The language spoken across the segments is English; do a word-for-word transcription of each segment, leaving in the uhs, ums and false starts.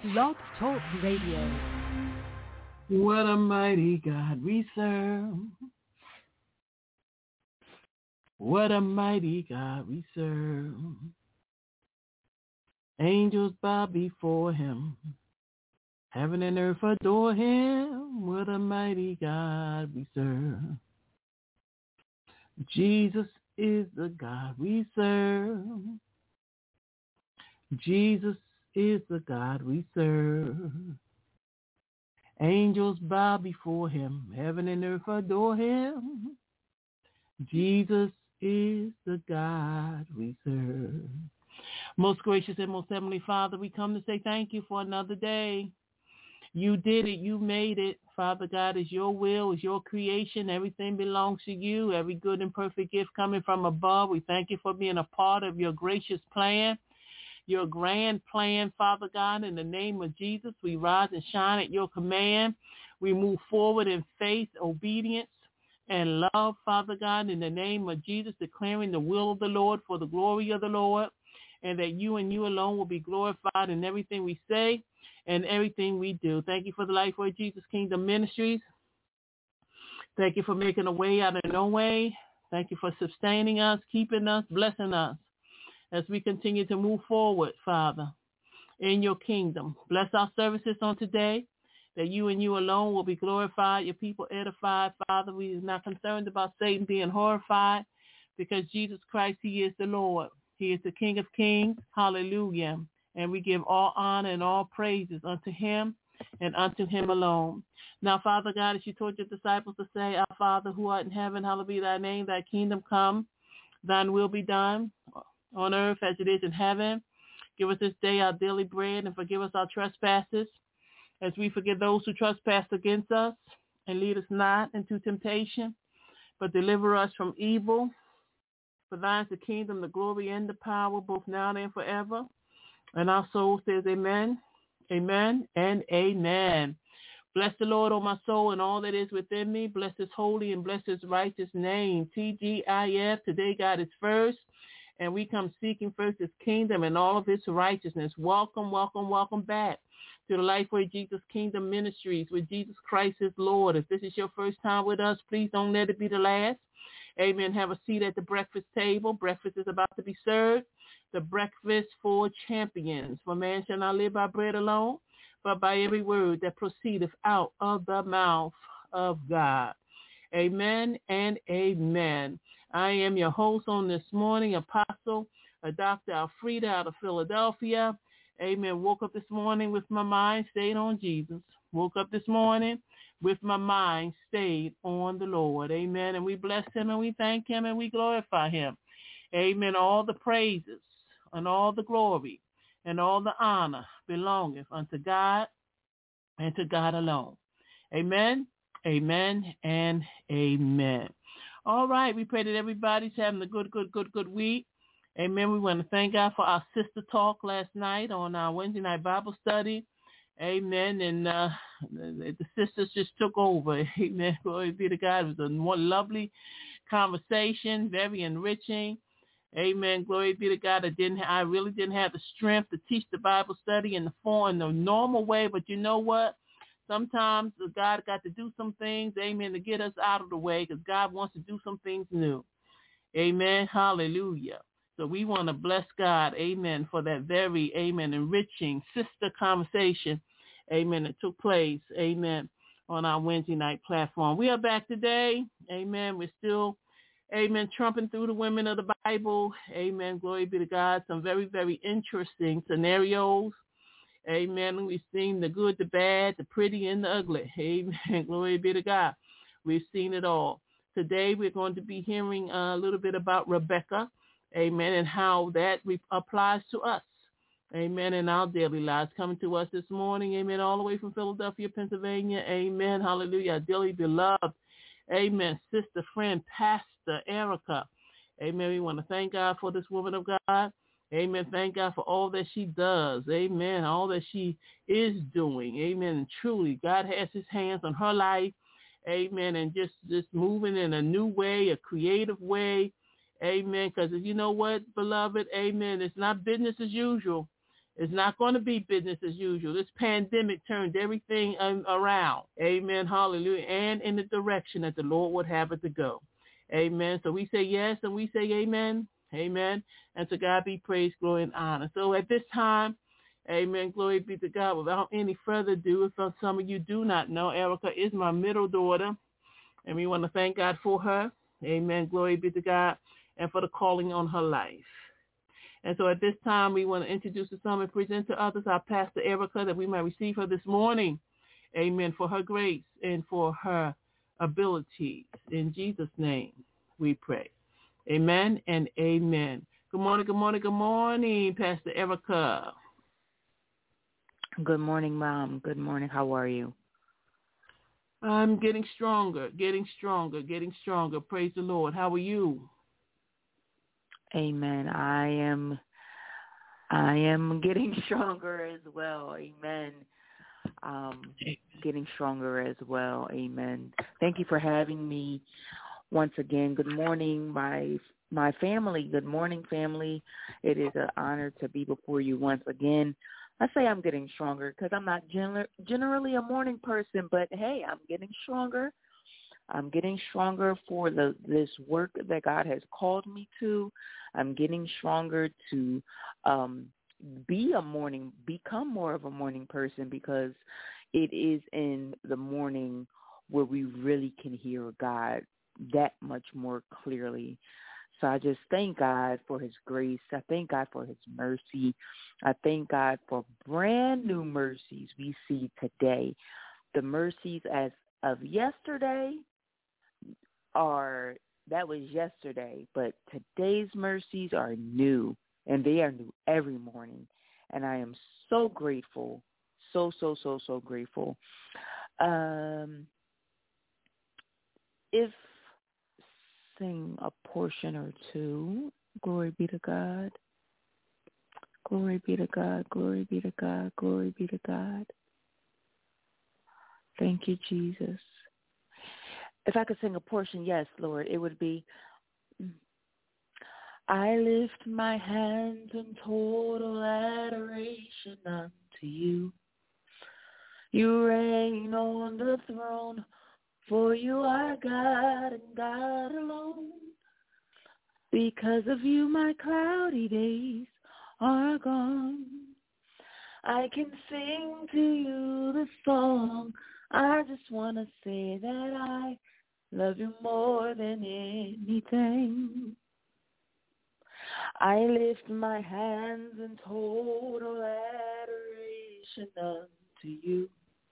Blog Talk Radio. What a mighty God we serve. What a mighty God we serve. Angels bow before him. Heaven and earth adore him. What a mighty God we serve. Jesus is the God we serve. Jesus is the God we serve. Angels bow before him. Heaven and earth adore him. Jesus is the God we serve. Most gracious and most heavenly Father, we come to say thank you for another day. You did it. You made it. Father God, it's your will. It's your creation. Everything belongs to you. Every good and perfect gift coming from above. We thank you for being a part of your gracious plan, your grand plan, Father God. In the name of Jesus, we rise and shine at your command. We move forward in faith, obedience, and love, Father God, in the name of Jesus, declaring the will of the Lord for the glory of the Lord, and that you and you alone will be glorified in everything we say and everything we do. Thank you for the Lifeway Jesus Kingdom Ministries. Thank you for making a way out of no way. Thank you for sustaining us, keeping us, blessing us as we continue to move forward, Father, in your kingdom. Bless our services on today, that you and you alone will be glorified, your people edified. Father, we are not concerned about Satan being horrified, because Jesus Christ, he is the Lord. He is the King of kings. Hallelujah. And we give all honor and all praises unto him and unto him alone. Now, Father God, as you told your disciples to say, Our Father who art in heaven, hallowed be thy name, thy kingdom come, thine will be done on earth as it is in heaven. Give us this day our daily bread, and forgive us our trespasses as we forgive those who trespass against us. And lead us not into temptation, but deliver us from evil. For thine is the kingdom, the glory, and the power, both now and forever. And our soul says amen, amen, and amen. Bless the Lord, O my soul, and all that is within me. Bless his holy and bless his righteous name. T G I F, today God is first. And we come seeking first his kingdom and all of his righteousness. Welcome, welcome, welcome back to the Lifeway Jesus Kingdom Ministries, with Jesus Christ is Lord. If this is your first time with us, please don't let it be the last. Amen. Have a seat at the breakfast table. Breakfast is about to be served. The breakfast for champions. For man shall not live by bread alone, but by every word that proceedeth out of the mouth of God. Amen and amen. I am your host on this morning, Apostle uh, Doctor Alfreda out of Philadelphia. Amen. Woke up this morning with my mind stayed on Jesus. Woke up this morning with my mind stayed on the Lord. Amen. And we bless him and we thank him and we glorify him. Amen. All the praises and all the glory and all the honor belongeth unto God and to God alone. Amen. Amen and amen. All right. We pray that everybody's having a good, good, good, good week. Amen. We want to thank God for our sister talk last night on our Wednesday night Bible study. Amen. And uh, the, the sisters just took over. Amen. Glory be to God. It was a one lovely conversation, very enriching. Amen. Glory be to God. I didn't. I really didn't have the strength to teach the Bible study in the form, in the normal way. But you know what? Sometimes God got to do some things, amen, to get us out of the way, because God wants to do some things new. Amen. Hallelujah. So we want to bless God, amen, for that very, amen, enriching sister conversation, amen, that took place, amen, on our Wednesday night platform. We are back today, amen. We're still, amen, trumping through the women of the Bible, amen. Glory be to God. Some very, very interesting scenarios. Amen. We've seen the good, the bad, the pretty, and the ugly. Amen. Glory be to God. We've seen it all. Today we're going to be hearing a little bit about Rebecca. Amen. And how that re- applies to us. Amen. In our daily lives. Coming to us this morning. Amen. All the way from Philadelphia, Pennsylvania. Amen. Hallelujah. Our dearly beloved. Amen. Sister, friend, Pastor Erica. Amen. We want to thank God for this woman of God. Amen. Thank God for all that she does. Amen. All that she is doing. Amen. And truly, God has his hands on her life. Amen. And just, just moving in a new way, a creative way. Amen. Because you know what, beloved? Amen. It's not business as usual. It's not going to be business as usual. This pandemic turned everything um, around. Amen. Hallelujah. And in the direction that the Lord would have it to go. Amen. So we say yes and we say amen. Amen. And to God be praise, glory, and honor. So at this time, amen, glory be to God. Without any further ado, if some of you do not know, Erica is my middle daughter. And we want to thank God for her. Amen. Glory be to God. And for the calling on her life. And so at this time, we want to introduce to some and present to others our Pastor Erica, that we might receive her this morning. Amen. For her grace and for her abilities. In Jesus' name, we pray. Amen and amen. Good morning, good morning, good morning, Pastor Erica. Good morning, Mom. Good morning. How are you? I'm getting stronger, getting stronger, getting stronger. Praise the Lord. How are you? Amen. I am I am getting stronger as well. Amen. Um, getting stronger as well. Amen. Thank you for having me once again. Good morning, my my family. Good morning, family. It is an honor to be before you once again. I say I'm getting stronger because I'm not gener- generally a morning person, but hey, I'm getting stronger. I'm getting stronger for the this work that God has called me to. I'm getting stronger to um, be a morning, become more of a morning person, because it is in the morning where we really can hear God that much more clearly. So I just thank God for his grace. I thank God for his mercy. I thank God for brand new mercies we see today. The mercies as of yesterday are, that was yesterday, but today's mercies are new, and they are new every morning. And I am so grateful, so, so, so, so grateful. Um, if sing a portion or two, glory be to God, glory be to God, glory be to God, glory be to God. Thank you, Jesus. If I could sing a portion, yes, Lord, it would be, I lift my hands in total adoration unto you. You reign on the throne, for you are God and God alone. Because of you, my cloudy days are gone. I can sing to you the song. I just want to say that I love you more than anything. I lift my hands in total adoration unto you.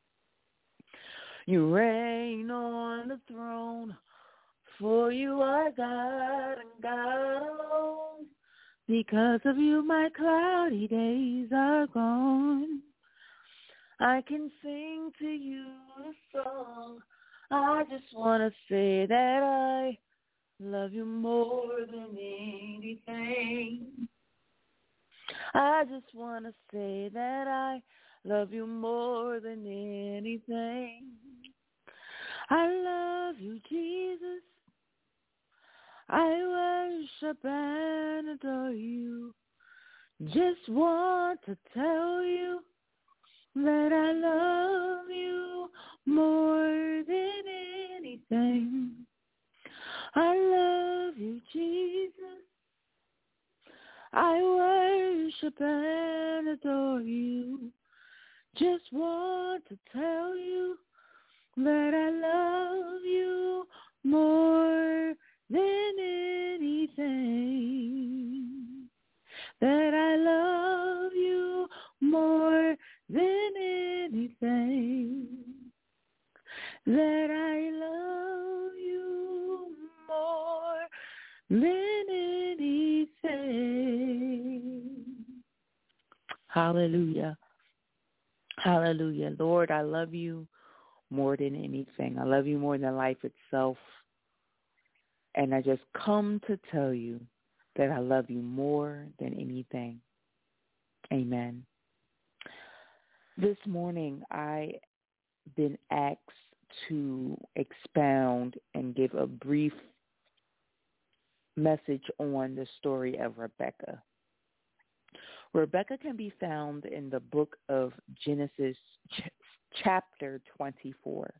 You reign on the throne, for you are God and God alone. Because of you, my cloudy days are gone. I can sing to you a song. I just want to say that I love you more than anything. I just want to say that I love you more than anything. I love you, Jesus. I worship and adore you. Just want to tell you that I love you more than anything. I love you, Jesus. I worship and adore you. Just want to tell you that I love you more than anything. That I love you more than anything. That I love you more than anything. Hallelujah. Hallelujah. Lord, I love you more than anything. I love you more than life itself. And I just come to tell you that I love you more than anything. Amen. This morning, I've been asked to expound and give a brief message on the story of Rebecca. Rebecca can be found in the book of Genesis ch- chapter twenty-four.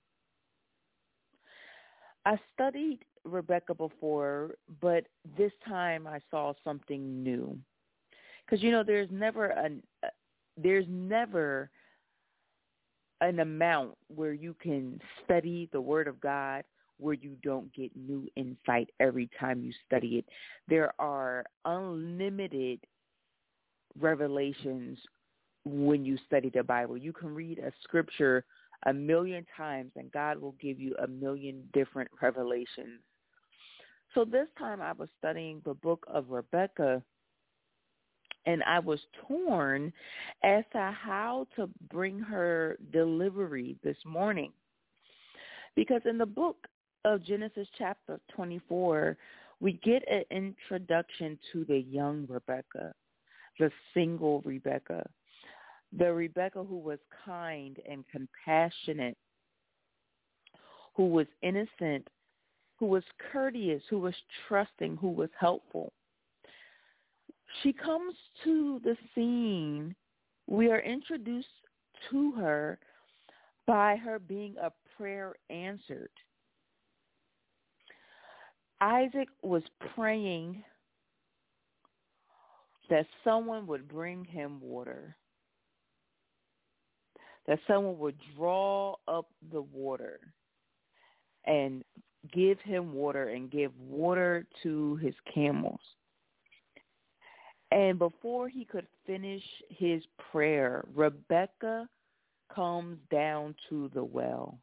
I studied Rebecca before, but this time I saw something new. Because, you know, there's never an, uh, there's never an amount where you can study the Word of God where you don't get new insight every time you study it. There are unlimited revelations when you study the Bible. You can read a scripture a million times and God will give you a million different revelations. So this time I was studying the book of Rebecca, and I was torn as to how to bring her delivery this morning. Because in the book of Genesis chapter twenty-four, we get an introduction to the young Rebecca, the single Rebecca, the Rebecca who was kind and compassionate, who was innocent, who was courteous, who was trusting, who was helpful. She comes to the scene. We are introduced to her by her being a prayer answered. Isaac was praying that someone would bring him water, that someone would draw up the water and give him water and give water to his camels. And before he could finish his prayer, Rebecca comes down to the well.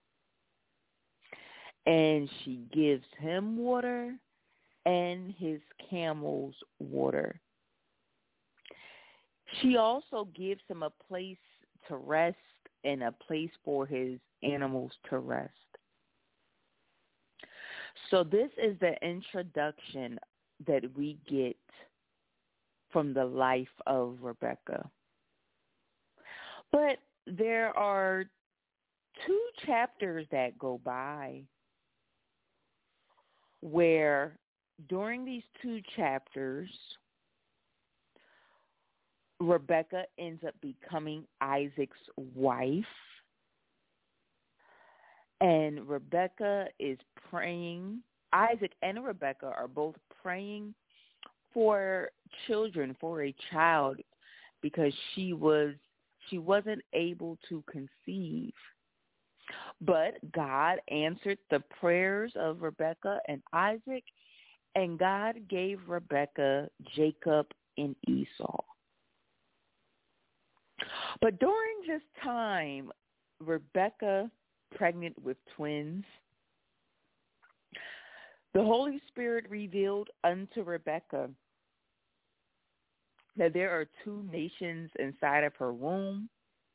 And she gives him water and his camels water. She also gives him a place to rest and a place for his animals to rest. So this is the introduction that we get from the life of Rebecca. But there are two chapters that go by where during these two chapters, Rebecca ends up becoming Isaac's wife. And Rebecca is praying. Isaac and Rebecca are both praying for children, for a child, because she was she wasn't able to conceive. But God answered the prayers of Rebecca and Isaac, and God gave Rebecca Jacob and Esau. But during this time, Rebecca, pregnant with twins, the Holy Spirit revealed unto Rebecca that there are two nations inside of her womb.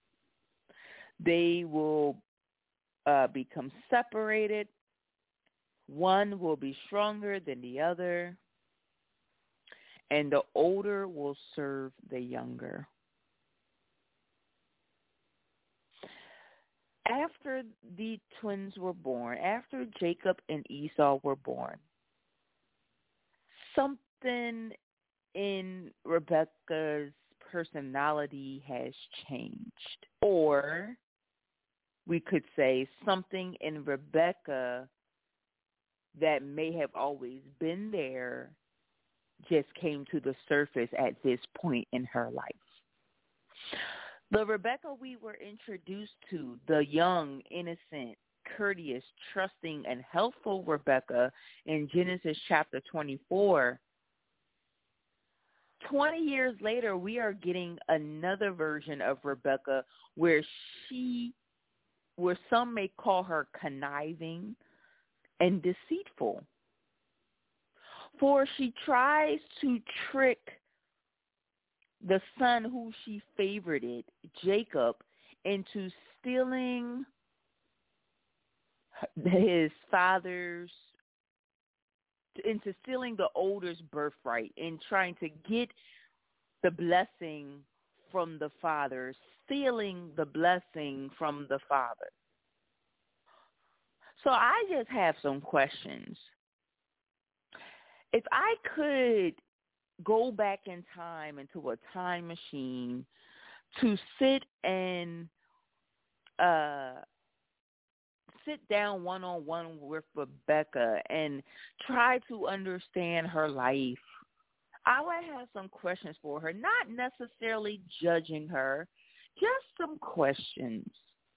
They will uh, become separated. One will be stronger than the other, and the older will serve the younger. After the twins were born, after Jacob and Esau were born, something in Rebecca's personality has changed. Or we could say something in Rebecca that may have always been there just came to the surface at this point in her life. The Rebecca we were introduced to, the young, innocent, courteous, trusting, and helpful Rebecca in Genesis chapter twenty-four, twenty years later, we are getting another version of Rebecca where she, where some may call her conniving and deceitful. For she tries to trick the son who she favorited, Jacob, into stealing his father's, into stealing the older's birthright and trying to get the blessing from the father, stealing the blessing from the father. So I just have some questions. If I could go back in time into a time machine to sit and uh, sit down one-on-one with Rebecca and try to understand her life, I would have some questions for her, not necessarily judging her, just some questions.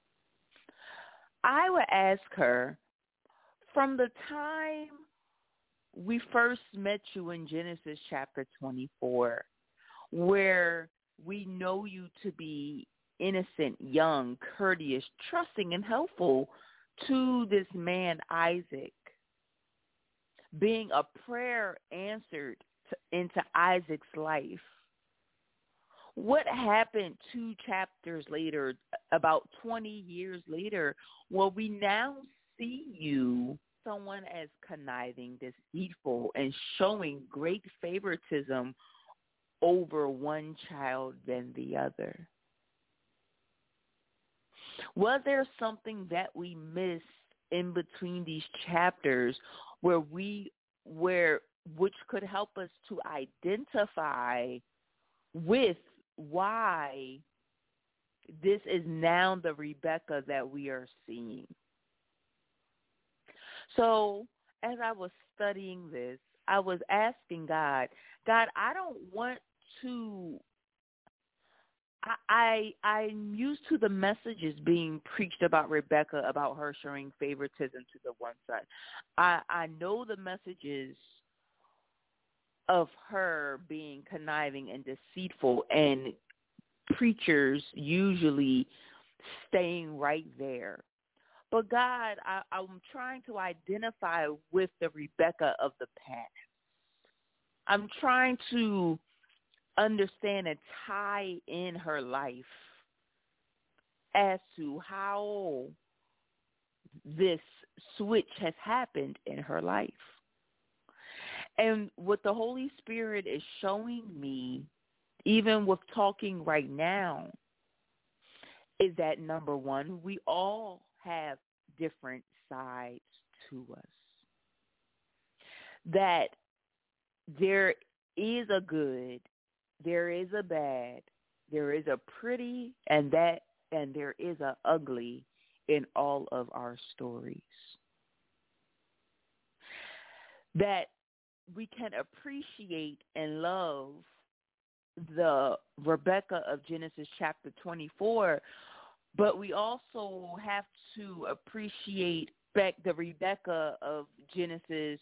I would ask her, from the time we first met you in Genesis chapter twenty-four, where we know you to be innocent, young, courteous, trusting, and helpful to this man, Isaac, being a prayer answered to, into Isaac's life. What happened two chapters later, about twenty years later, where we now see you, someone as conniving, deceitful, and showing great favoritism over one child than the other? Was there something that we missed in between these chapters where we, where, which could help us to identify with why this is now the Rebecca that we are seeing? So as I was studying this, I was asking God, God, I don't want to, I, I, I'm used to the messages being preached about Rebecca, about her showing favoritism to the one son. I, I know the messages of her being conniving and deceitful, and preachers usually staying right there. But God, I, I'm trying to identify with the Rebecca of the past. I'm trying to understand and tie in her life as to how this switch has happened in her life. And what the Holy Spirit is showing me, even with talking right now, is that, number one, we all have different sides to us. That there is a good, there is a bad, there is a pretty, and that and there is a ugly in all of our stories. That we can appreciate and love the Rebecca of Genesis chapter twenty-four, but we also have to appreciate back the Rebecca of Genesis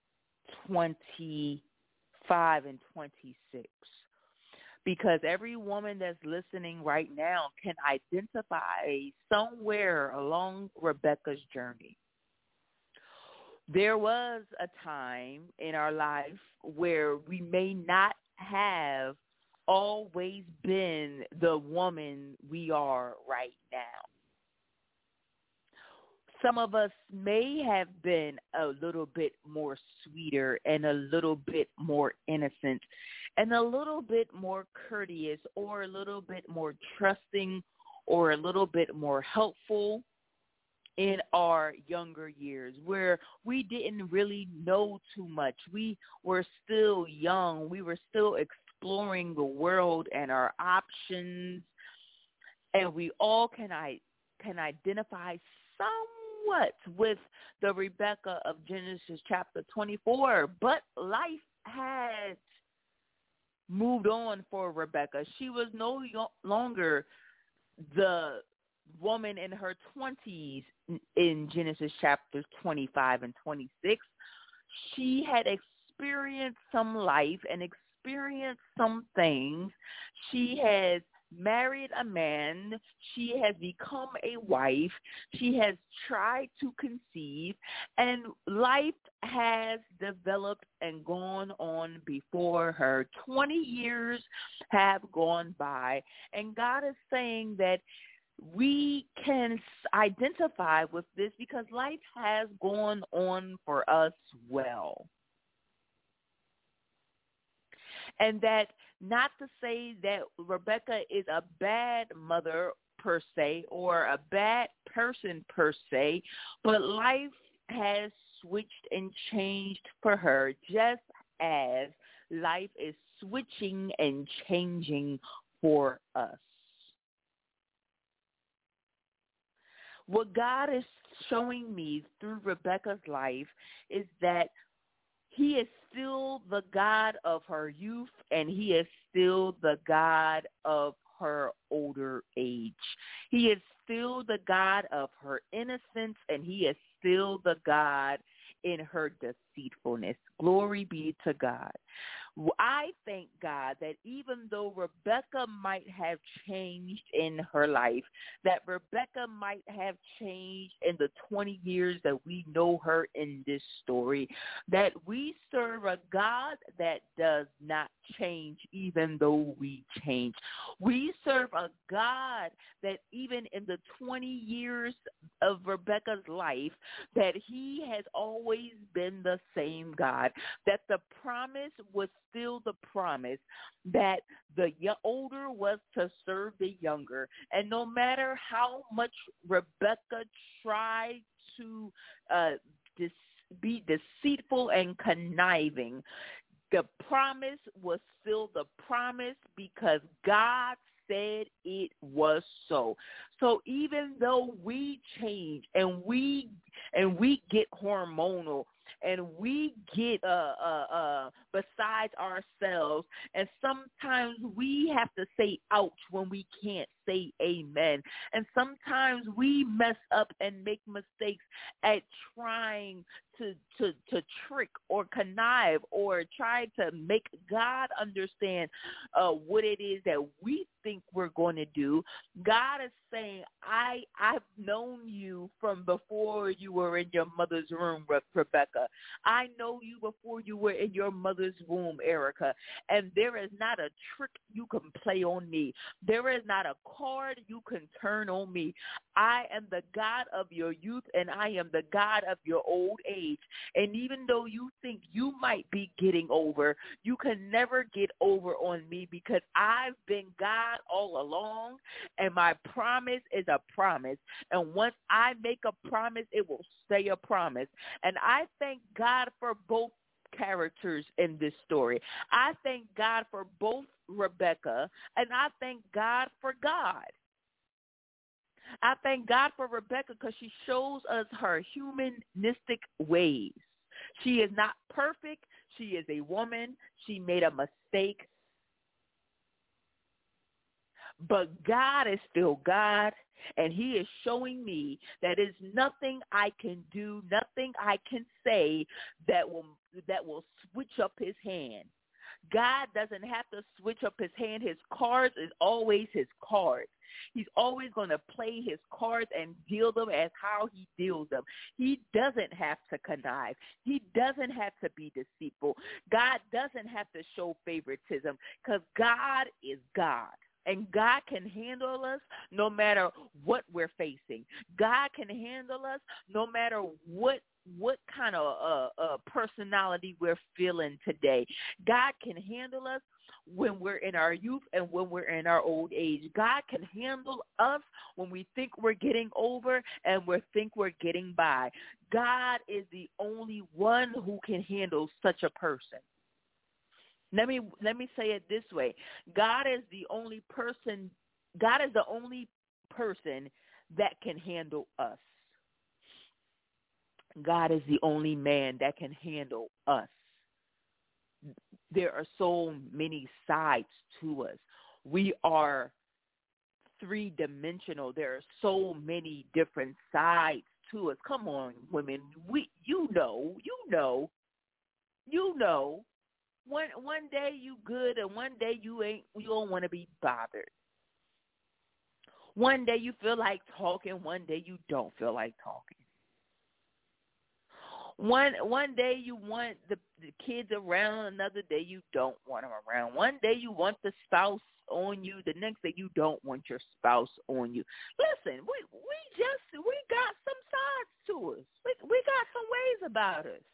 twenty-five and twenty-six. Because every woman that's listening right now can identify somewhere along Rebecca's journey. There was a time in our life where we may not have always been the woman we are right now. Some of us may have been a little bit more sweeter and a little bit more innocent and a little bit more courteous, or a little bit more trusting, or a little bit more helpful in our younger years, where we didn't really know too much. We were still young. We were still exploring the world and our options, and we all can I can identify somewhat with the Rebecca of Genesis chapter twenty-four, but life had moved on for Rebecca. She was no longer the woman in her twenties in Genesis chapters twenty-five and twenty-six. She had experienced some life and experienced some things. She has married a man. She has become a wife. She has tried to conceive, and life has developed and gone on before her. twenty years have gone by, and God is saying that we can identify with this because life has gone on for us well. And that, not to say that Rebecca is a bad mother per se or a bad person per se, but life has switched and changed for her, just as life is switching and changing for us. What God is showing me through Rebecca's life is that he is still the God of her youth, and he is still the God of her older age. He is still the God of her innocence, and he is still the God in her deceitfulness. Glory be to God. I thank God that even though Rebecca might have changed in her life, that Rebecca might have changed in the twenty years that we know her in this story, that we serve a God that does not change even though we change. We serve a God that even in the twenty years of Rebecca's life, that he has always been the same God, that the promise was still the promise, that the older was to serve the younger. And no matter how much Rebecca tried to uh, dis- be deceitful and conniving, the promise was still the promise because God said it was so. So even though we change and we and we get hormonal and we get uh, uh, uh, besides ourselves, and sometimes we have to say ouch when we can't say amen. And sometimes we mess up and make mistakes at trying to, to, to trick or connive or try to make God understand uh, what it is that we think we're going to do. God is saying, I, I've known you from before you were in your mother's womb, Re- Rebecca. I know you before you were in your mother's womb, Erica. And there is not a trick you can play on me. There is not a card you can turn on me. I am the God of your youth, and I am the God of your old age. And even though you think you might be getting over, you can never get over on me because I've been God all along, and my promise is a promise. And once I make a promise, it will stay a promise. And I thank God for both characters in this story. I thank God for both Rebecca, and I thank God for God. I thank God for Rebecca because she shows us her humanistic ways. She is not perfect. She is a woman. She made a mistake. But God is still God, and he is showing me that there's nothing I can do, nothing I can say that will that will switch up his hand. God doesn't have to switch up his hand. His cards is always his cards. He's always going to play his cards and deal them as how he deals them. He doesn't have to connive. He doesn't have to be deceitful. God doesn't have to show favoritism because God is God. And God can handle us no matter what we're facing. God can handle us no matter what what kind of uh, uh, personality we're feeling today. God can handle us when we're in our youth and when we're in our old age. God can handle us when we think we're getting over and we think we're getting by. God is the only one who can handle such a person. Let me let me say it this way. God is the only person, God is the only person that can handle us. God is the only man that can handle us. There are so many sides to us. We are three-dimensional. There are so many different sides to us. Come on, women. We, you know, you know, you know. One one day you good and one day you ain't. You don't want to be bothered. One day you feel like talking. One day you don't feel like talking. One one day you want the, the kids around. Another day you don't want them around. One day you want the spouse on you. The next day you don't want your spouse on you. Listen, we we just we got some sides to us. We we got some ways about us.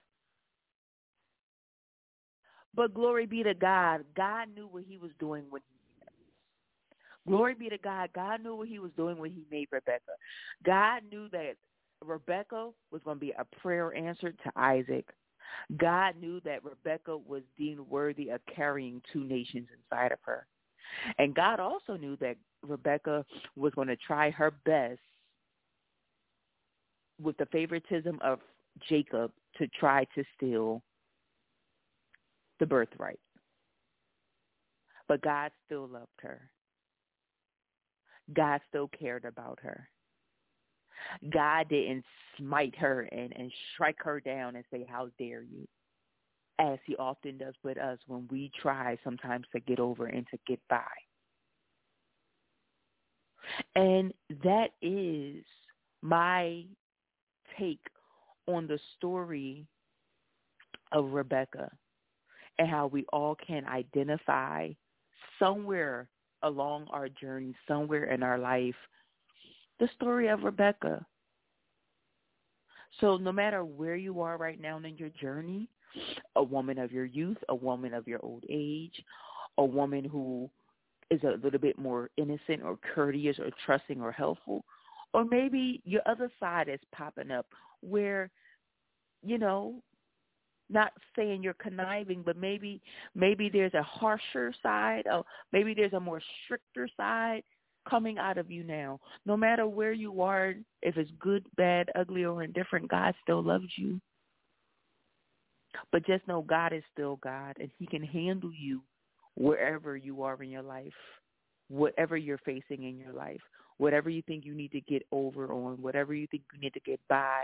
But glory be to God. God knew what he was doing when he made us. Glory be to God. God knew what he was doing when he made Rebecca. God knew that Rebecca was going to be a prayer answered to Isaac. God knew that Rebekah was deemed worthy of carrying two nations inside of her. And God also knew that Rebekah was going to try her best with the favoritism of Jacob to try to steal the birthright. But God still loved her. God still cared about her. God didn't smite her and, and strike her down and say, how dare you, as he often does with us when we try sometimes to get over and to get by. And that is my take on the story of Rebekah and how we all can identify somewhere along our journey, somewhere in our life, the story of Rebekah. So no matter where you are right now in your journey, a woman of your youth, a woman of your old age, a woman who is a little bit more innocent or courteous or trusting or helpful, or maybe your other side is popping up where, you know, not saying you're conniving, but maybe maybe there's a harsher side, or maybe there's a more stricter side coming out of you now. No matter where you are, if it's good, bad, ugly, or indifferent, God still loves you. But just know God is still God, and he can handle you wherever you are in your life, whatever you're facing in your life, whatever you think you need to get over on, whatever you think you need to get by.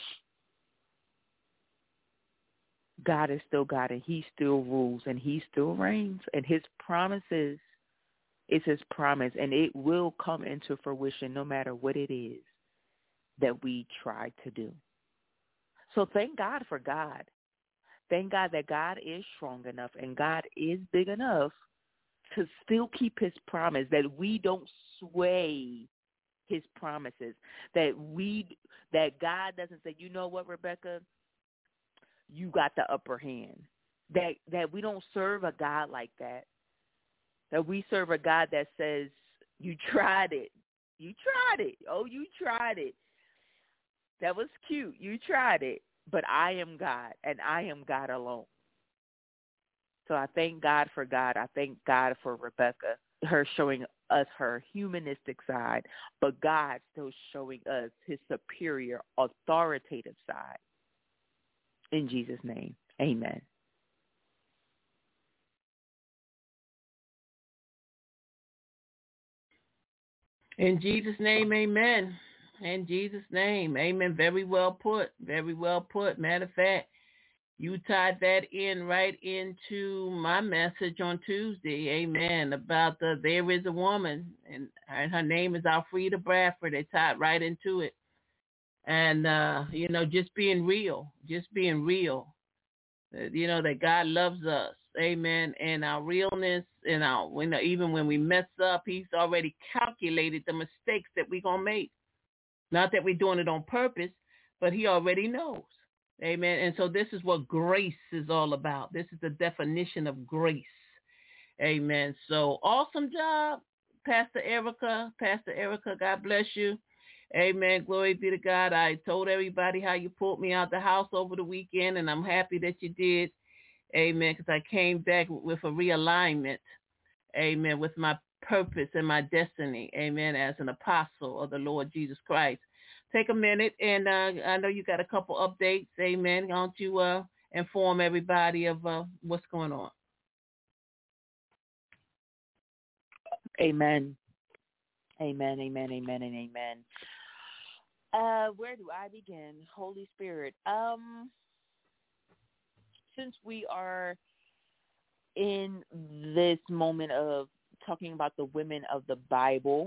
God is still God, and he still rules, and he still reigns, and his promises is his promise, and it will come into fruition no matter what it is that we try to do. So thank God for God. Thank God that God is strong enough and God is big enough to still keep his promise, that we don't sway his promises, that we, that God doesn't say, you know what, Rebekah, you got the upper hand, that, that we don't serve a God like that, that we serve a God that says, you tried it, you tried it, oh, you tried it, that was cute, you tried it, but I am God, and I am God alone. So I thank God for God. I thank God for Rebekah, her showing us her humanistic side, but God still showing us his superior, authoritative side. In Jesus' name, amen. In Jesus' name, amen. In Jesus' name, amen. Very well put. Very well put. Matter of fact, you tied that in right into my message on Tuesday, amen, about the There Is a Woman, and, and her name is Alfreda Bradford. They tied right into it. And, uh, you know, just being real, just being real, uh, you know, that God loves us, amen, and our realness, and our, when, even when we mess up, he's already calculated the mistakes that we're going to make. Not that we're doing it on purpose, but he already knows. Amen. And so this is what grace is all about. This is the definition of grace. Amen. So awesome job, Pastor Erica. Pastor Erica, God bless you. Amen. Glory be to God. I told everybody how you pulled me out the house over the weekend, and I'm happy that you did. Amen. Because I came back with a realignment. Amen. With my purpose and my destiny. Amen. As an apostle of the Lord Jesus Christ. Take a minute, and uh, I know you got a couple updates. Amen. Why don't you uh, inform everybody of uh, what's going on? Amen. Amen, amen, amen, and amen. Uh, where do I begin? Holy Spirit. Um, since we are in this moment of talking about the women of the Bible,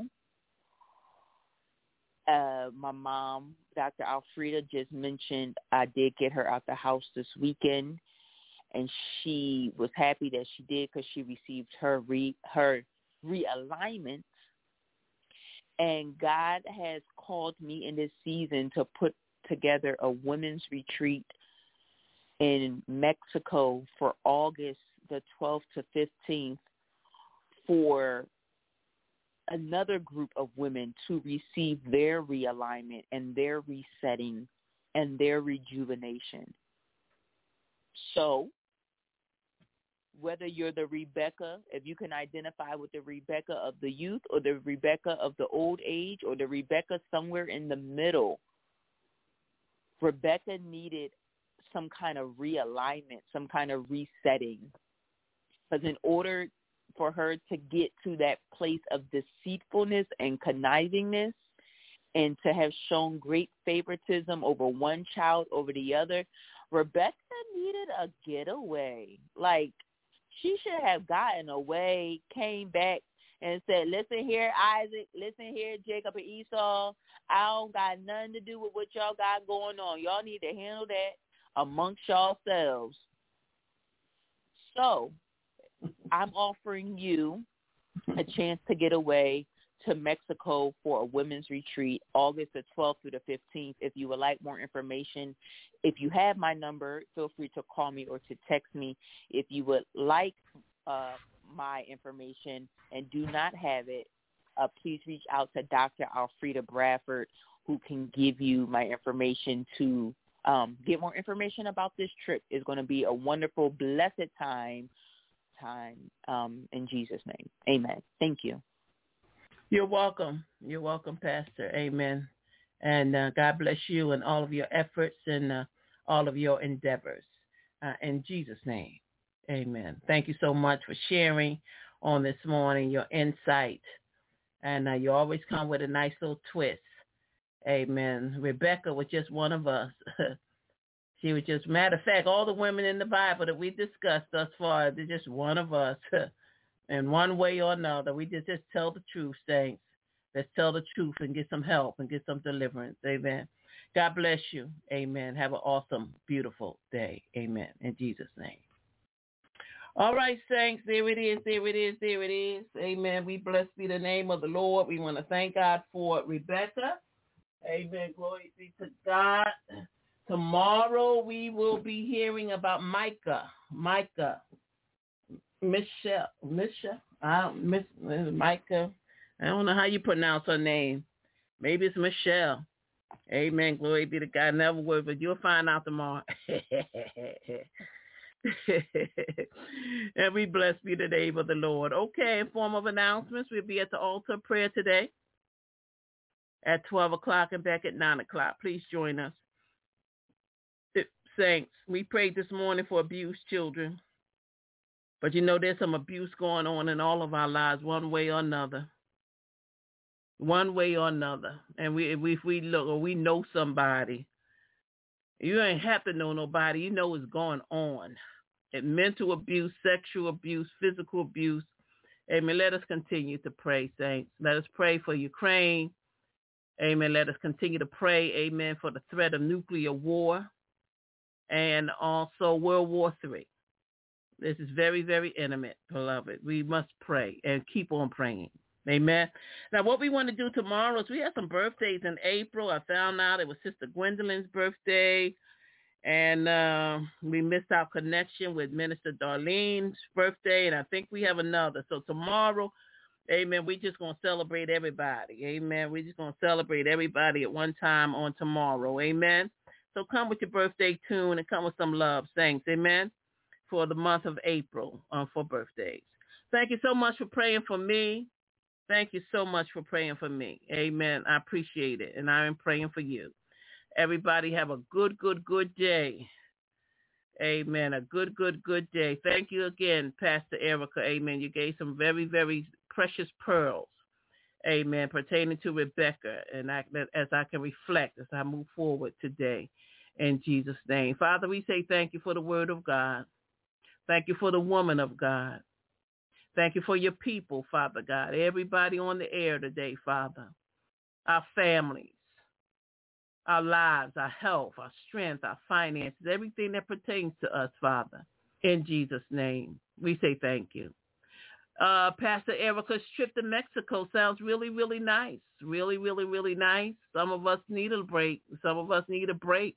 Uh, my mom, Doctor Alfreda, just mentioned I did get her out the house this weekend, and she was happy that she did because she received her re, her realignment. And God has called me in this season to put together a women's retreat in Mexico for August the twelfth to fifteenth for another group of women to receive their realignment and their resetting and their rejuvenation. So whether you're the Rebecca, if you can identify with the Rebecca of the youth or the Rebecca of the old age or the Rebecca somewhere in the middle, Rebecca needed some kind of realignment, some kind of resetting. Because in order for her to get to that place of deceitfulness and connivingness and to have shown great favoritism over one child over the other, Rebecca needed a getaway. Like, she should have gotten away, came back, and said, listen here, Isaac, listen here, Jacob and Esau, I don't got nothing to do with what y'all got going on. Y'all need to handle that amongst yourselves. So I'm offering you a chance to get away to Mexico for a women's retreat, August the twelfth through the fifteenth. If you would like more information, if you have my number, feel free to call me or to text me. If you would like uh, my information and do not have it, uh, please reach out to Doctor Alfreda Bradford, who can give you my information to um, get more information about this trip. It's going to be a wonderful, blessed time, time um, in Jesus' name. Amen. Thank you. You're welcome. You're welcome, Pastor. Amen. And uh, God bless you and all of your efforts and uh, all of your endeavors. Uh, in Jesus' name, amen. Thank you so much for sharing on this morning, your insight. And uh, you always come with a nice little twist. Amen. Rebecca was just one of us. She was just, matter of fact, all the women in the Bible that we discussed thus far, they're just one of us. In one way or another, we just, just tell the truth, saints. Let's tell the truth and get some help and get some deliverance. Amen. God bless you. Amen. Have an awesome, beautiful day. Amen. In Jesus' name. All right, saints. There it is. There it is. There it is. Amen. We bless be the name of the Lord. We want to thank God for Rebecca. Amen. Glory be to God. Tomorrow we will be hearing about Micah. Micah. Michelle, Michelle, I don't, Miss, Miss Micah. I don't know how you pronounce her name. Maybe it's Michelle. Amen. Glory be to God. Never would, but you'll find out tomorrow. And we bless be the name of the Lord. Okay, in form of announcements, we'll be at the altar of prayer today at twelve o'clock and back at nine o'clock. Please join us. Saints, we prayed this morning for abused children. But, you know, there's some abuse going on in all of our lives one way or another. One way or another. And we, if we, if we look or we know somebody, you ain't have to know nobody. You know what's going on. And mental abuse, sexual abuse, physical abuse. Amen. Let us continue to pray, saints. Let us pray for Ukraine. Amen. Let us continue to pray, amen, for the threat of nuclear war and also World War Three. This is very, very intimate, beloved. We must pray and keep on praying. Amen. Now, what we want to do tomorrow is we have some birthdays in April. I found out it was Sister Gwendolyn's birthday, and uh, we missed our connection with Minister Darlene's birthday, and I think we have another. So tomorrow, amen, we're just going to celebrate everybody. Amen. We're just going to celebrate everybody at one time on tomorrow. Amen. So come with your birthday tune and come with some love, saints. Amen. For the month of April uh, for birthdays. Thank you so much for praying for me. Thank you so much for praying for me. Amen. I appreciate it, and I am praying for you. Everybody have a good, good, good day. Amen. A good, good, good day. Thank you again, Pastor Erica. Amen. You gave some very, very precious pearls. Amen. Pertaining to Rebecca, and I, as I can reflect as I move forward today in Jesus' name. Father, we say thank you for the word of God. Thank you for the woman of God. Thank you for your people, Father God. Everybody on the air today, Father. Our families, our lives, our health, our strength, our finances, everything that pertains to us, Father. In Jesus' name, we say thank you. Uh, Pastor Erica's trip to Mexico sounds really, really nice. Really, really, really nice. Some of us need a break. Some of us need a break.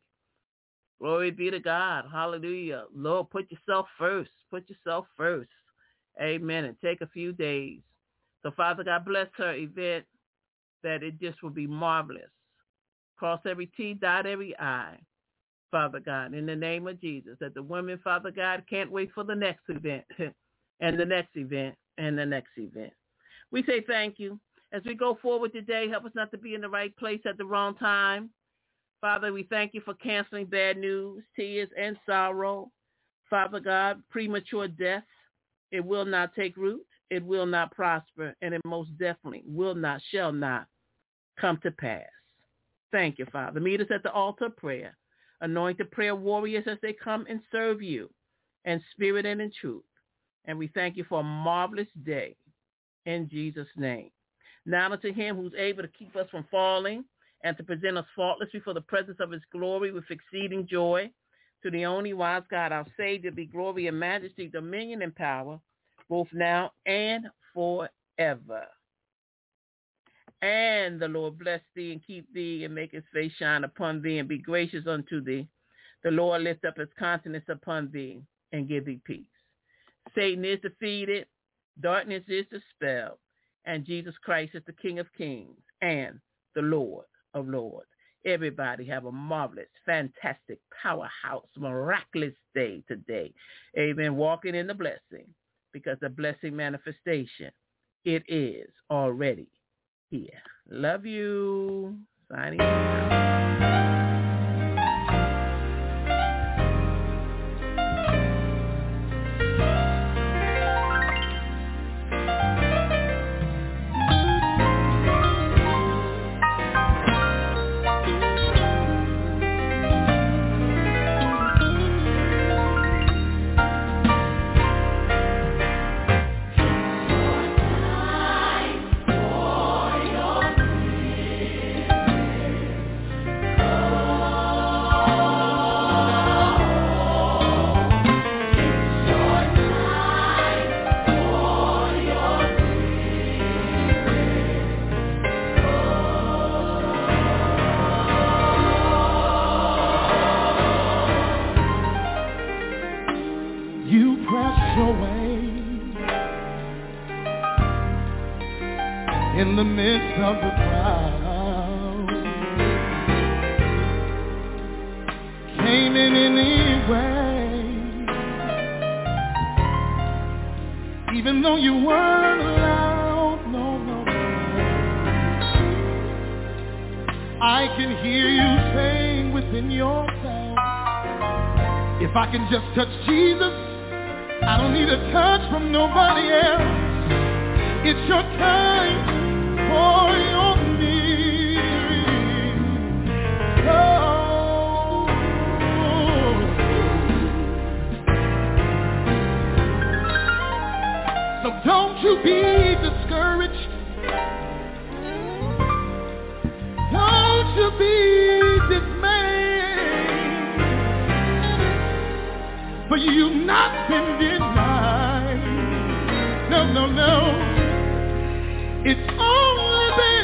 Glory be to God. Hallelujah. Lord, put yourself first. Put yourself first. Amen. And take a few days. So, Father God, bless her event, that it just will be marvelous. Cross every T, dot every I. Father God, in the name of Jesus, that the women, Father God, can't wait for the next event and the next event and the next event. We say thank you. As we go forward today, help us not to be in the right place at the wrong time. Father, we thank you for canceling bad news, tears, and sorrow. Father God, premature death, it will not take root, it will not prosper, and it most definitely will not, shall not come to pass. Thank you, Father. Meet us at the altar of prayer. Anoint the prayer warriors as they come and serve you in spirit and in truth. And we thank you for a marvelous day in Jesus' name. Now unto him who's able to keep us from falling and to present us faultless before the presence of his glory with exceeding joy, to the only wise God, our Savior, be glory and majesty, dominion and power, both now and forever. And the Lord bless thee and keep thee and make his face shine upon thee and be gracious unto thee. The Lord lift up his countenance upon thee and give thee peace. Satan is defeated, darkness is dispelled, and Jesus Christ is the King of kings and the Lord of lords. Everybody have a marvelous, fantastic, powerhouse, miraculous day today. Amen. Walking in the blessing, because the blessing manifestation, it is already here. Love you. Signing out. In the midst of the crowd, came in anyway, even though you weren't allowed. No, no, no. I can hear you saying within yourself, if I can just touch Jesus, I don't need a touch from nobody else. It's your time for your need. Oh. So don't you be discouraged. Don't you be dismayed. For you've not been denied. No, no, no. It's only been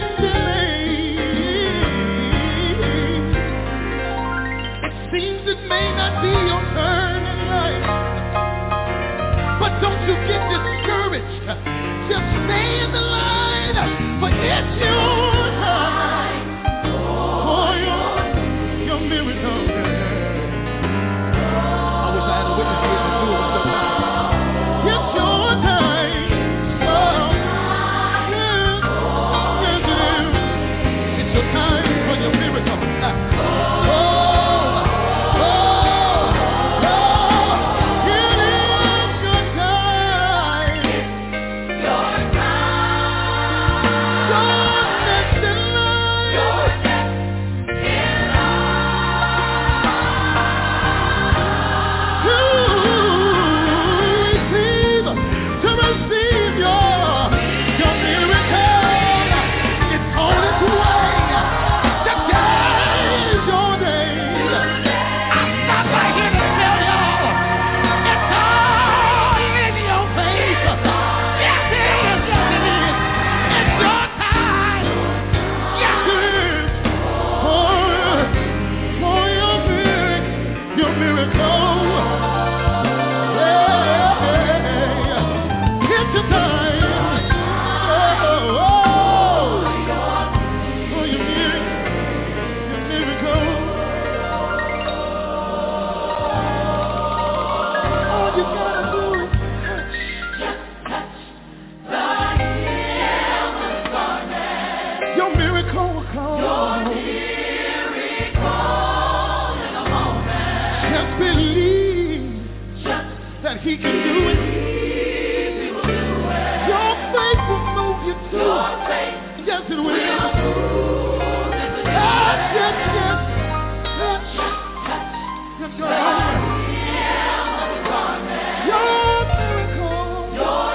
delayed. It seems it may not be your turn in life, but don't you get discouraged. Just stay in the line, for it's your time for your, your miracle. I wish I had a witness here to do it. It's your time. Step down. he can do it. Your faith will move you to it. Yes, it will. Yes, yes, yes. Yes, yes, your miracle. Your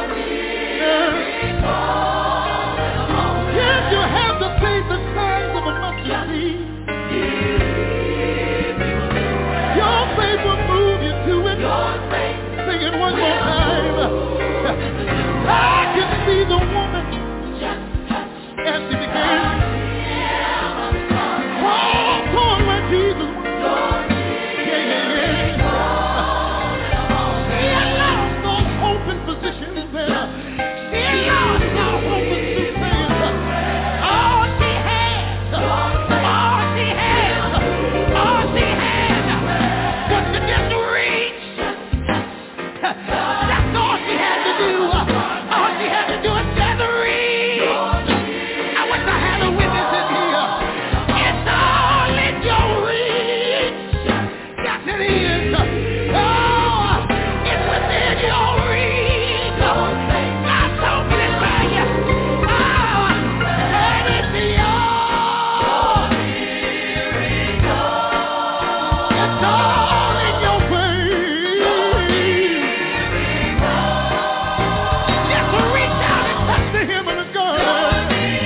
miracle. Yes, you have the faith the size of a mustard seed. Your faith will move you to it. Sing it one more time. I can see the woman as she began. Oh, going where Jesus was. Yeah, yeah, yeah. She had lost those open positions there. She had lost those open positions. All she had, all she had, all she had was to just reach. That's all she had to do. All she had to do is just reach. I wish I had a witness in here. It's all in your reach. Yes, it is. Oh, it's within your reach. I'm so blessed by you. Oh, and it's yours. It's all in your faith. Just reach out and touch the hem of his garment.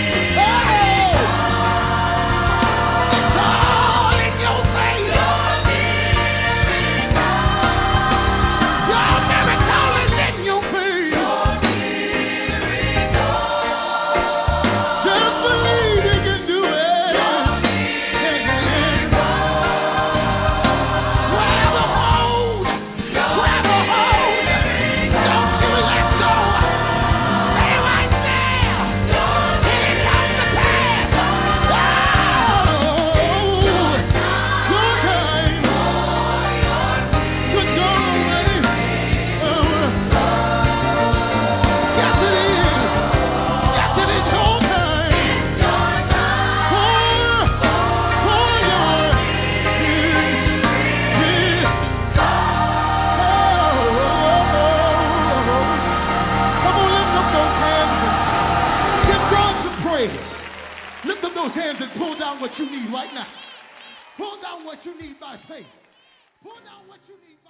Lift up those hands and pull down what you need right now. Pull down what you need by faith. Pull down what you need.